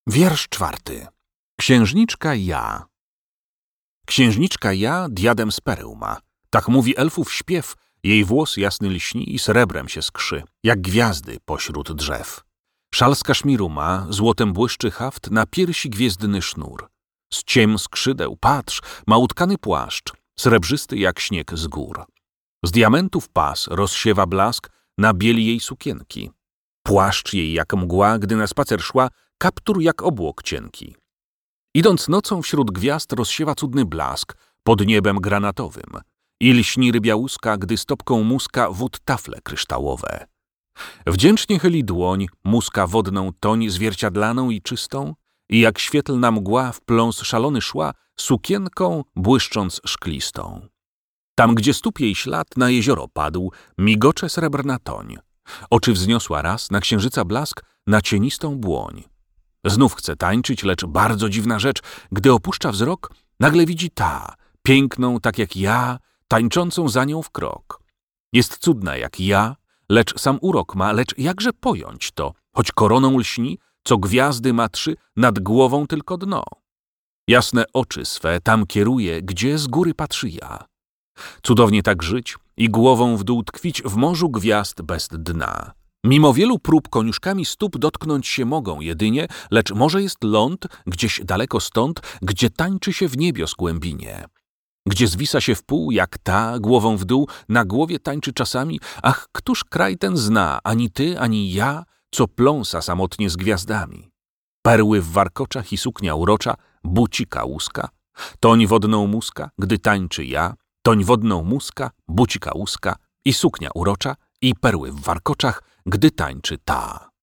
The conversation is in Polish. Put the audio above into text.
Wiersz 4. Księżniczka Ja. Księżniczka Ja diadem z pereł ma. Tak mówi elfów śpiew, jej włos jasny lśni i srebrem się skrzy, jak gwiazdy pośród drzew. Szal z kaszmiru ma, złotem błyszczy haft, na piersi gwiezdny sznur. Z ciem skrzydeł, patrz, ma utkany płaszcz, srebrzysty jak śnieg z gór. Z diamentów pas rozsiewa blask na bieli jej sukienki. Płaszcz jej jak mgła, gdy na spacer szła, kaptur jak obłok cienki. Idąc nocą wśród gwiazd rozsiewa cudny blask pod niebem granatowym i lśni rybia łuska, gdy stopką muska wód tafle kryształowe. Wdzięcznie chyli dłoń, muska wodną toń zwierciadlaną i czystą i jak świetlna mgła w pląs szalony szła, sukienką błyszcząc szklistą. Tam, gdzie stóp jej ślad na jezioro padł, migocze srebrna toń. Oczy wzniosła raz na księżyca blask, na cienistą błoń. Znów chce tańczyć, lecz bardzo dziwna rzecz, gdy opuszcza wzrok, nagle widzi ta, piękną tak jak ja, tańczącą za nią w krok. Jest cudna jak ja, lecz sam urok ma, lecz jakże pojąć to, choć koroną lśni, co gwiazdy ma 3, nad głową tylko dno. Jasne oczy swe tam kieruje, gdzie z góry patrzy ja. Cudownie tak żyć i głową w dół tkwić w morzu gwiazd bez dna. Mimo wielu prób koniuszkami stóp dotknąć się mogą jedynie, lecz może jest ląd gdzieś daleko stąd, gdzie tańczy się w niebios głębinie. Gdzie zwisa się w pół, jak ta, głową w dół, na głowie tańczy czasami, ach, któż kraj ten zna, ani ty, ani ja, co pląsa samotnie z gwiazdami. Perły w warkoczach i suknia urocza, bucika łuska, toń wodną muska, gdy tańczy ja, toń wodną muska, bucika łuska i suknia urocza i perły w warkoczach, gdy tańczy ta.